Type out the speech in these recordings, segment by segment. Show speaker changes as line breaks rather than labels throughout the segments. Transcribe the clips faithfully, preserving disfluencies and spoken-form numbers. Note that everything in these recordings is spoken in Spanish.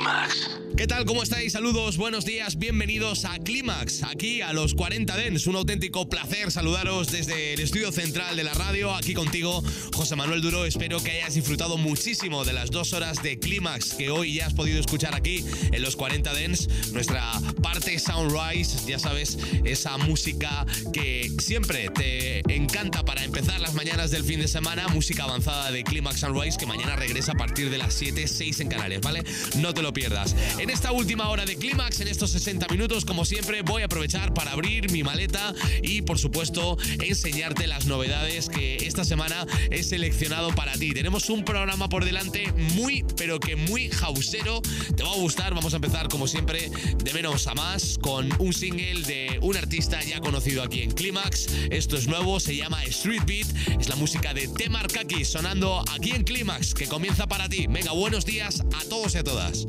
Clímax.
¿Qué tal? ¿Cómo estáis? Saludos, buenos días, bienvenidos a Clímax, aquí a los cuarenta Dance. Un auténtico placer saludaros desde el estudio central de la radio, aquí contigo, José Manuel Duro. Espero que hayas disfrutado muchísimo de las dos horas de Clímax que hoy ya has podido escuchar aquí en los cuarenta Dance. Nuestra parte Soundrise, ya sabes, esa música que siempre te encanta para empezar las mañanas del fin de semana, música avanzada de Clímax Soundrise, que mañana regresa a partir de las siete, seis en Canarias, ¿vale? No te lo pierdas. En esta última hora de Clímax, en estos sesenta minutos, como siempre, voy a aprovechar para abrir mi maleta y, por supuesto, enseñarte las novedades que esta semana he seleccionado para ti. Tenemos un programa por delante muy, pero que muy houseero. Te va a gustar. Vamos a empezar, como siempre, de menos a más, con un single de un artista ya conocido aquí en Clímax. Esto es nuevo, se llama Street Beat. Es la música de T. Markakis sonando aquí en Clímax, que comienza para ti. Venga, buenos días a todos y a todas.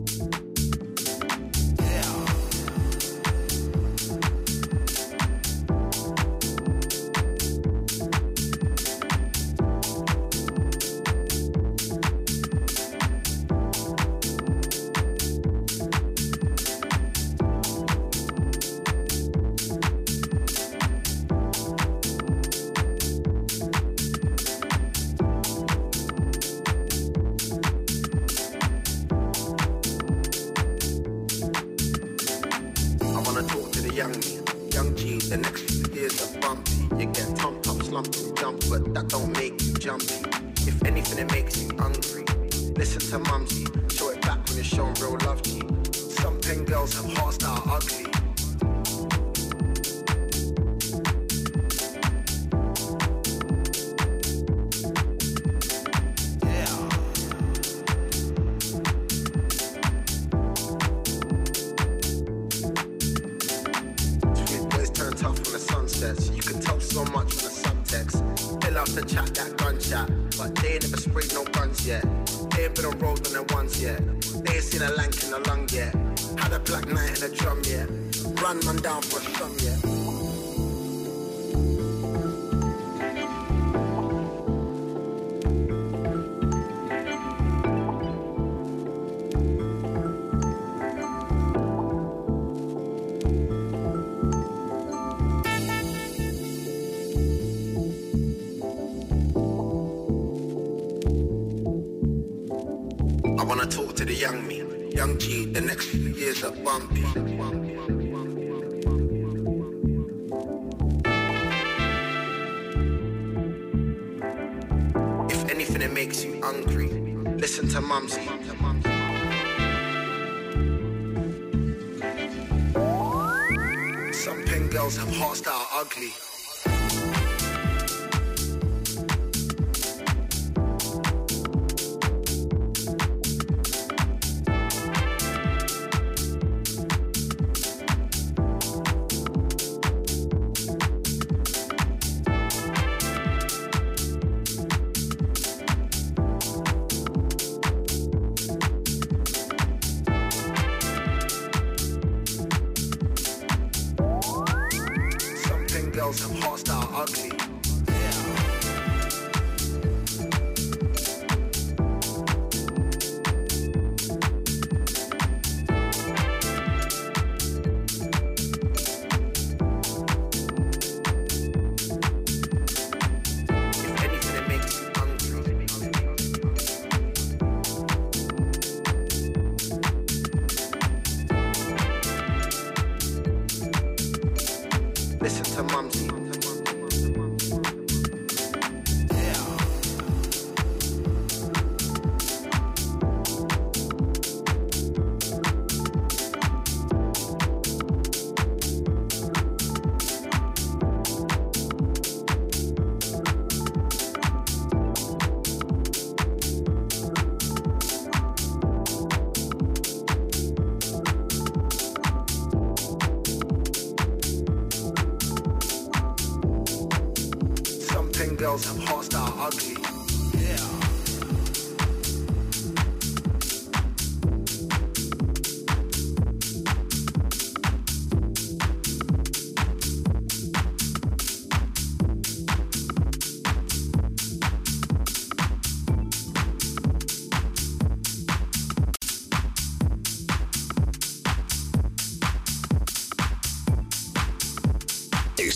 Girls have hostile, ugly. Yeah.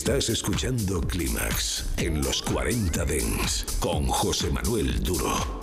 Estás escuchando Clímax en los cuarenta Dance con José Manuel Duro.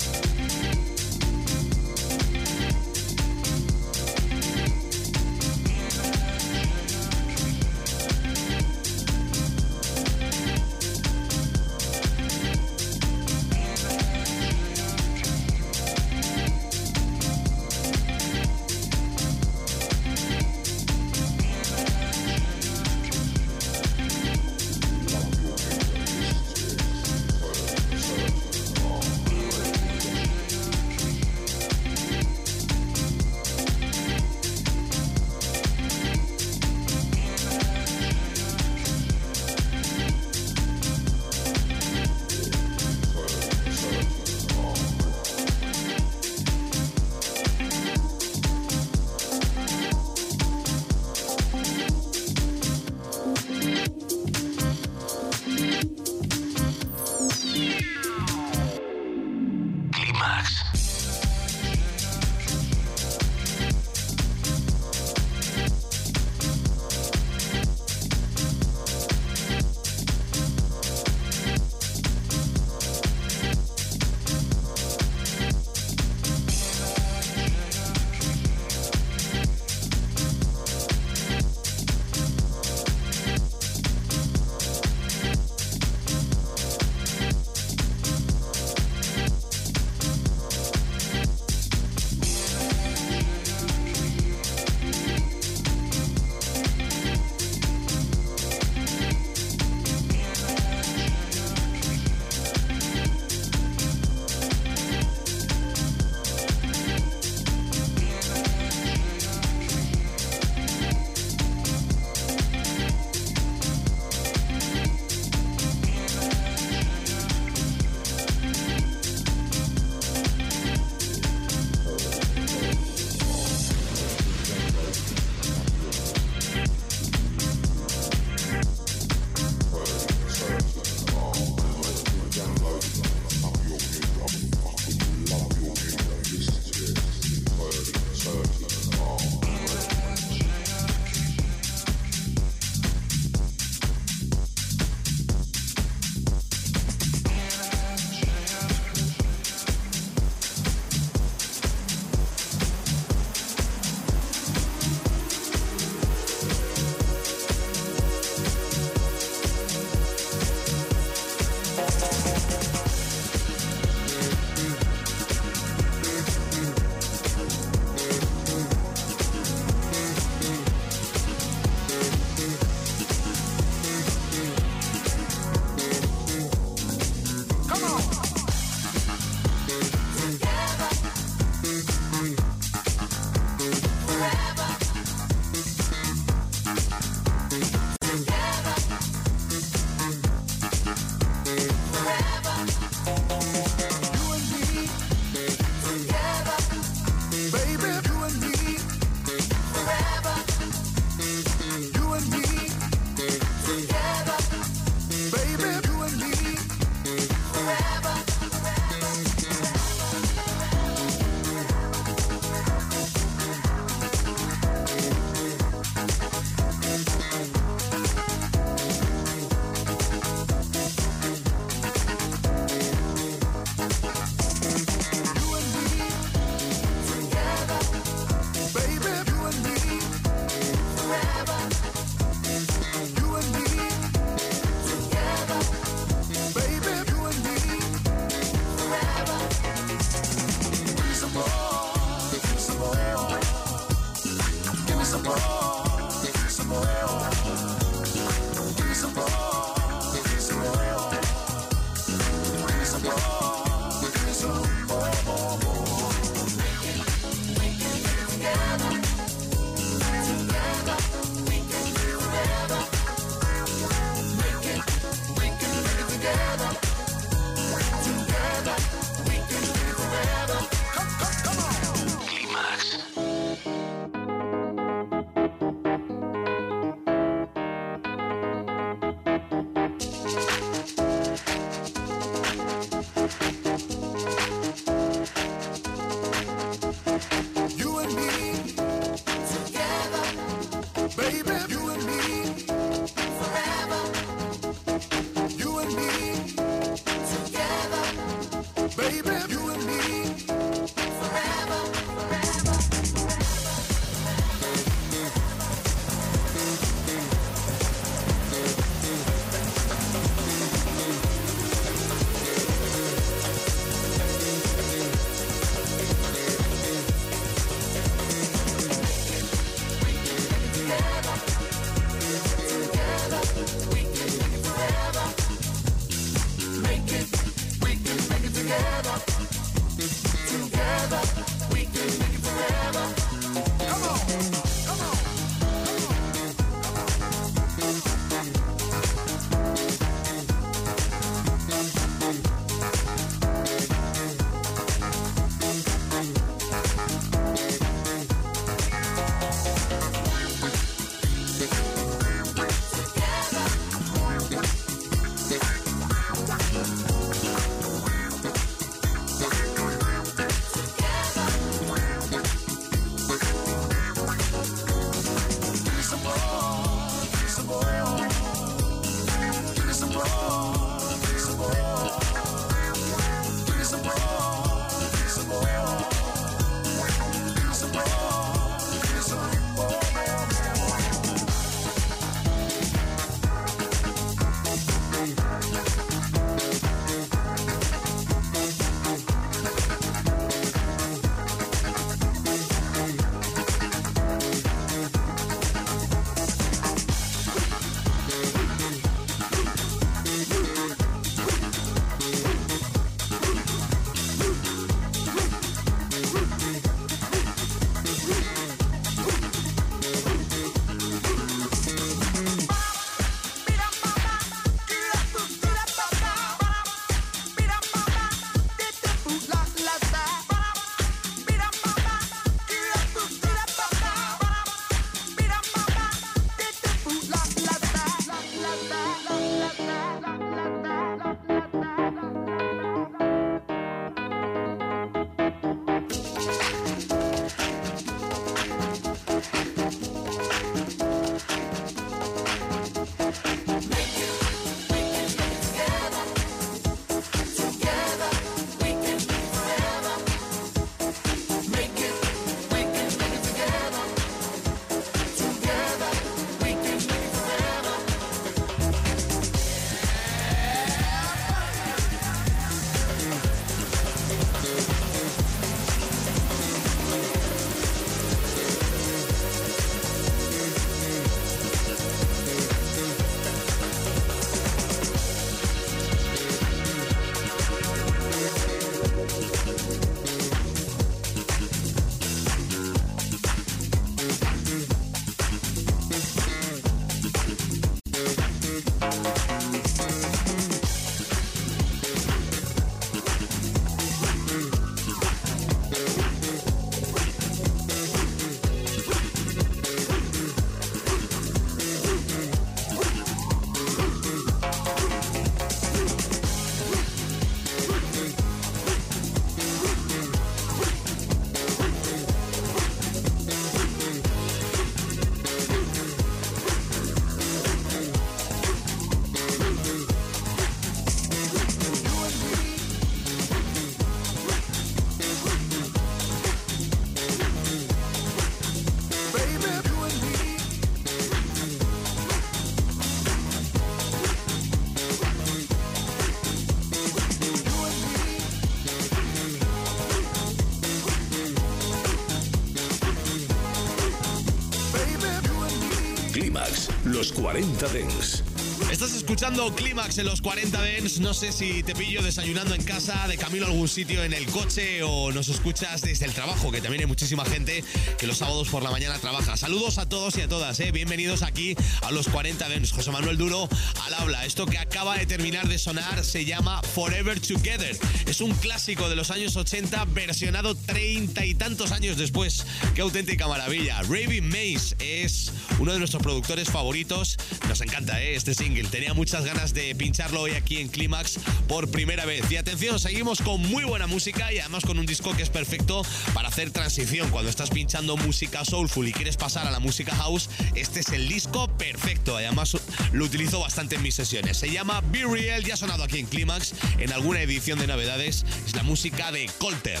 Los cuarenta Dance.
Estás escuchando Clímax en los cuarenta Dance. No sé si te pillo desayunando en casa, de camino a algún sitio en el coche, o nos escuchas desde el trabajo, que también hay muchísima gente que los sábados por la mañana trabaja. Saludos a todos y a todas, ¿eh? Bienvenidos aquí a los cuarenta Dance. José Manuel Duro al habla. Esto que acaba de terminar de sonar se llama Forever Together. Es un clásico de los años ochenta, versionado treinta y tantos años después. ¡Qué auténtica maravilla! Raven Mace es uno de nuestros productores favoritos. Nos encanta, ¿eh? Este single. Tenía muchas ganas de pincharlo hoy aquí en Clímax por primera vez. Y atención, seguimos con muy buena música y además con un disco que es perfecto para hacer transición. Cuando estás pinchando música soulful y quieres pasar a la música house, este es el disco perfecto. Además lo utilizo bastante en mis sesiones. Se llama Be Real, ya ha sonado aquí en Clímax en alguna edición de Novedades. Es la música de Colter.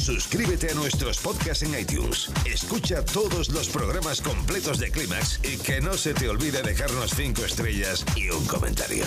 Suscríbete a nuestros podcasts en iTunes. Escucha todos los programas completos de Clímax y que no se te olvide dejarnos cinco estrellas y un comentario.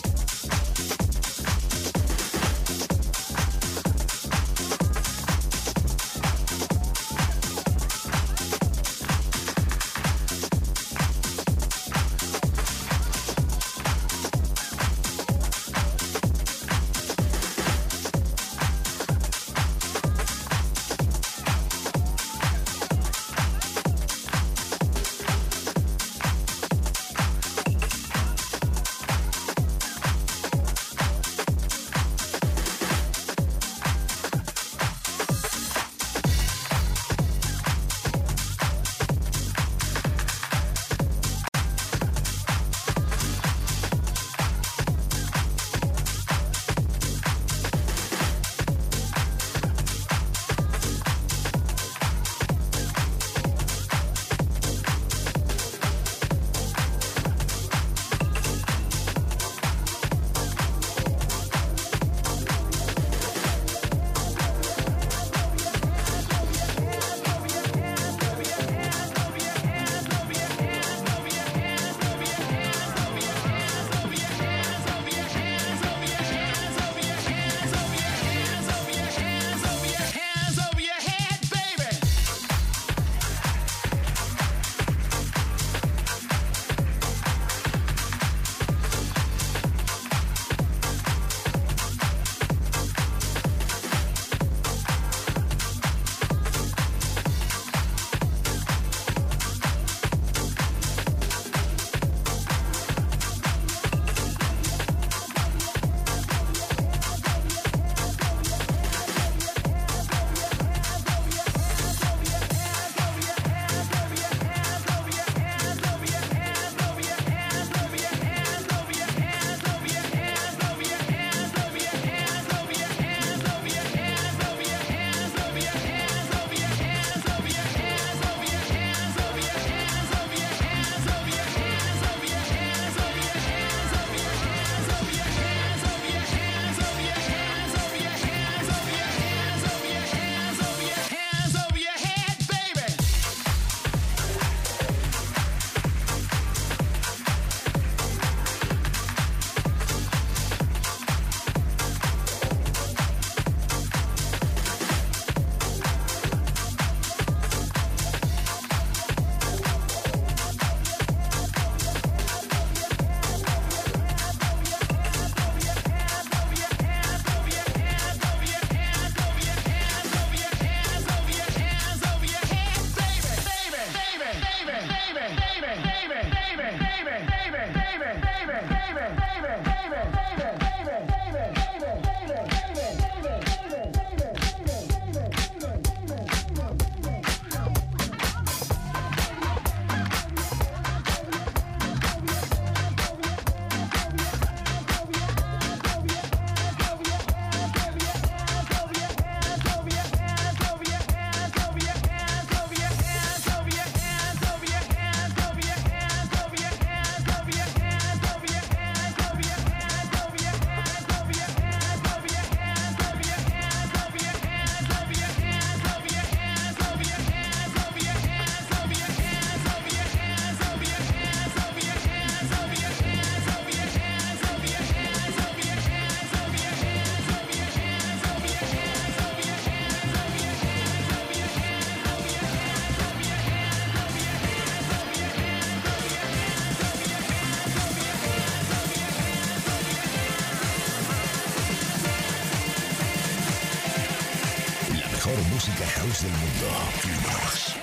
Música house del mundo. Clímax.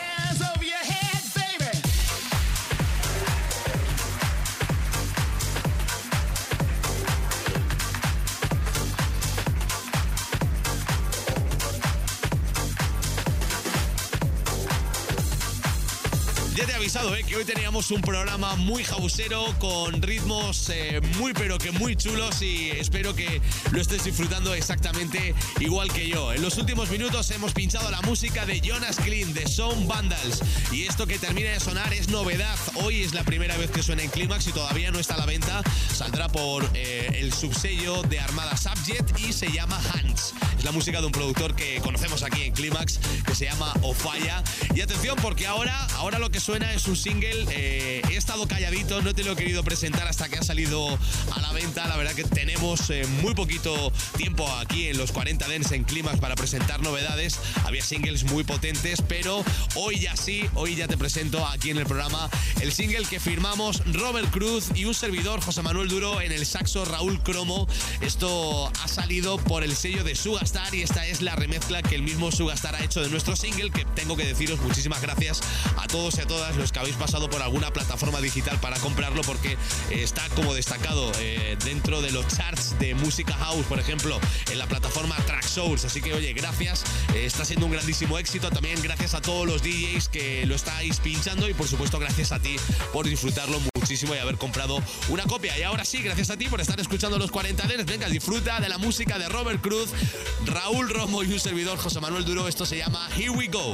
avisado, ¿eh? Que hoy teníamos un programa muy jausero con ritmos eh, muy pero que muy chulos y espero que lo estés disfrutando exactamente igual que yo. En los últimos minutos hemos pinchado la música de Jonas Clean, de Sound Vandals, y esto que termina de sonar es novedad. Hoy es la primera vez que suena en Climax y todavía no está a la venta. Saldrá por eh, el subsello de Armada Subjet y se llama Hands. Es la música de un productor que conocemos aquí en Climax que se llama Ofaya. Y atención porque ahora, ahora lo que suena es un single. Eh, he estado calladito, no te lo he querido presentar hasta que ha salido a la venta. La verdad que tenemos eh, muy poquito tiempo aquí en los cuarenta Dance en Climax para presentar novedades. Había singles muy potentes, pero hoy ya sí, hoy ya te presento aquí en el programa el single que firmamos Robert Cruz y un servidor, José Manuel Duro, en el saxo Raúl Cromo. Esto ha salido por el sello de Sugastar y esta es la remezcla que el mismo Sugastar ha hecho de nuestro single, que tengo que deciros muchísimas gracias a todos y a todas los que habéis pasado por alguna plataforma digital para comprarlo, porque está como destacado eh, dentro de los charts de música house, por ejemplo, en la plataforma Traxsource. Así que oye, gracias, eh, está siendo un grandísimo éxito. También gracias a todos los D Js que lo estáis pinchando y por supuesto gracias a ti por disfrutarlo muchísimo y haber comprado una copia. Y ahora sí, gracias a ti por estar escuchando los cuarenta Dance. Venga, disfruta de la música de Robert Cruz, Raúl Romo y un servidor, José Manuel Duro. Esto se llama Here We Go.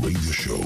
Radio Show.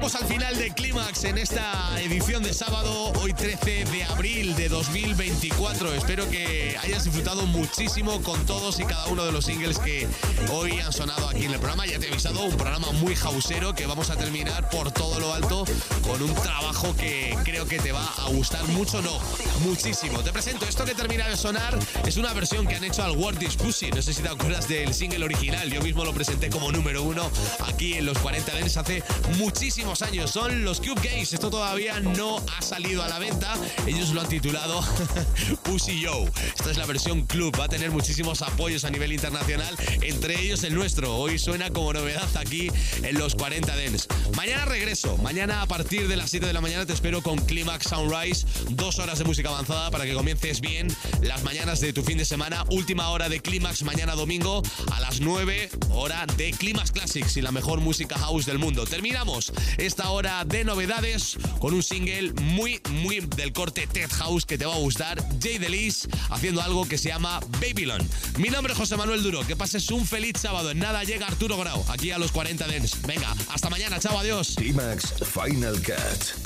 Llegamos al final de Clímax en esta edición de sábado, hoy trece de abril de dos mil veinticuatro. Espero que hayas disfrutado muchísimo con todos y cada uno de los singles que hoy han sonado aquí en el programa. Ya te he avisado, un programa muy houseero que vamos a terminar por todo lo alto con un trabajo que creo que te va a gustar mucho, no, muchísimo. Te presento, esto que termina de sonar es una versión que han hecho al World is Pussy. No sé si te acuerdas del single original, yo mismo lo presenté como número uno aquí en los cuarenta Dance hace muchísimos años. Son los Cube Gays. Esto todavía no ha salido a la venta. Ellos lo han titulado Pussy Yo. Esta es la versión club. Va a tener muchísimos apoyos a nivel internacional, entre ellos el nuestro. Hoy suena como novedad aquí en los cuarenta Dance. Mañana regreso. Mañana a partir de las siete de la mañana te espero con Clímax Sunrise. Dos horas de música avanzada para que comiences bien las mañanas de tu fin de semana. Última hora de Clímax mañana domingo a las nueve, hora de Clímax Classics y la mejor música house del mundo. Terminamos esta hora de novedades con un single muy, muy del corte Tech House que te va a gustar. Jay Delis haciendo algo que se llama Babylon. Mi nombre es José Manuel Duro. Que pases un feliz sábado. En nada llega Arturo Grau aquí a los cuarenta Dance. Venga, hasta mañana. Chao, adiós.
Clímax Final Cut.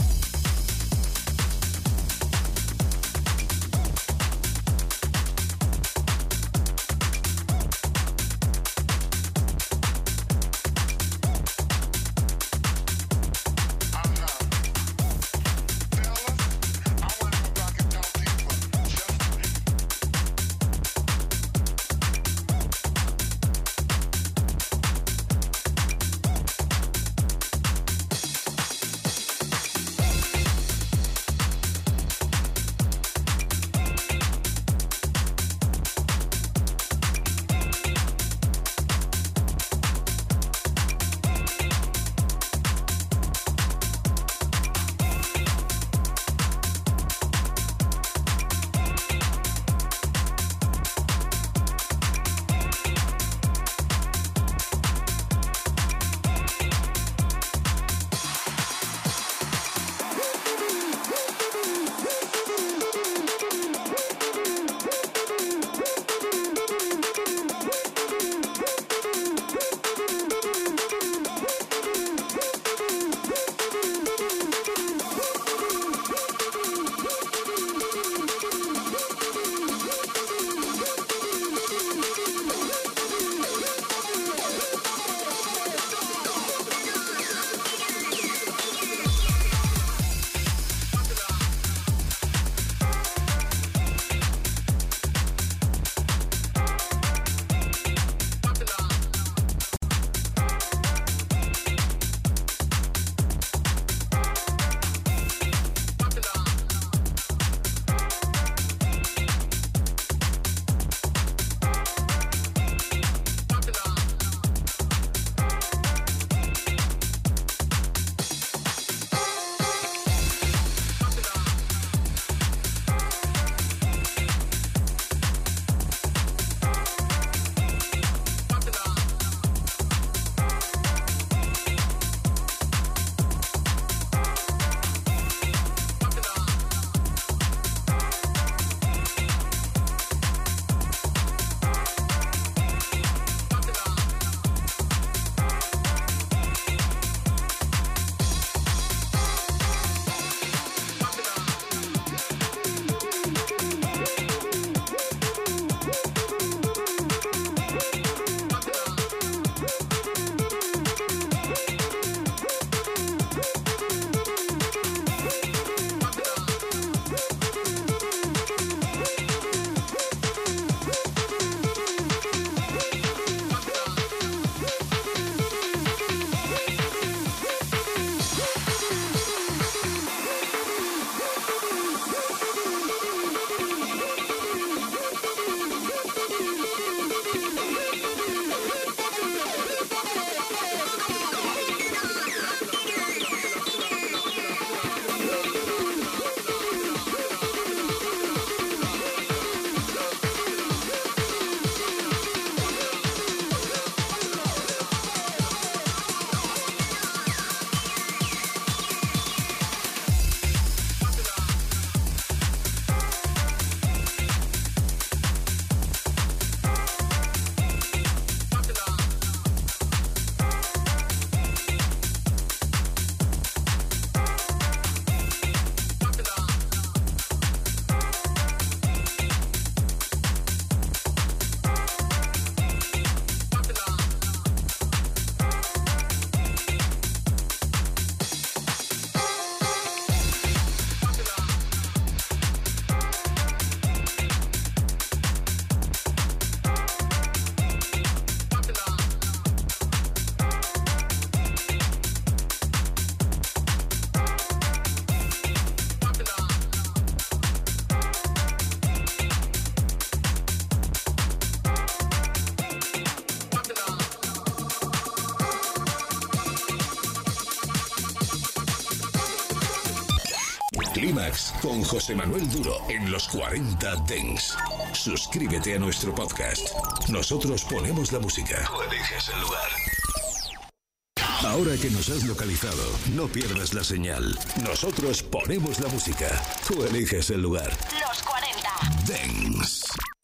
Clímax con José Manuel Duro en los cuarenta Dance. Suscríbete a nuestro podcast. Nosotros ponemos la música. Tú eliges el lugar. Ahora que nos has localizado, no pierdas la señal. Nosotros ponemos la música. Tú eliges el lugar.
Los cuarenta
Dance.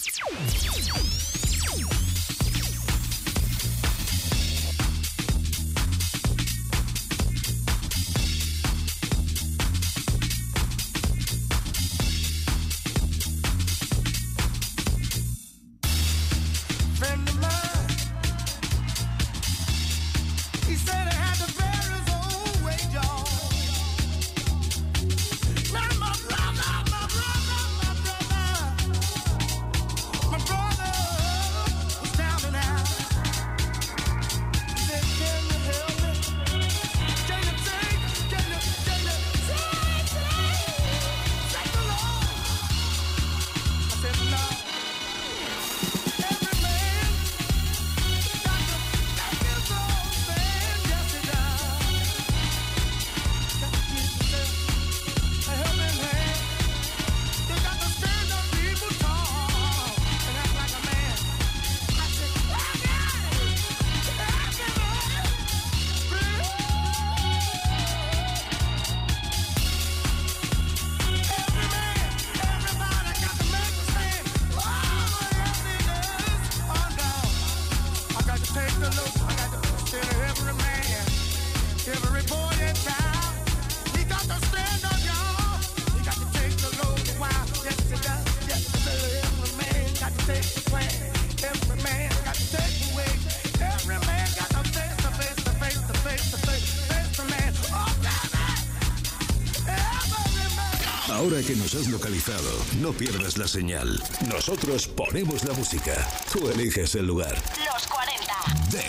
Ahora que nos has localizado, no pierdas la señal. Nosotros ponemos la música. Tú eliges el lugar.
Los cuarenta
Dance.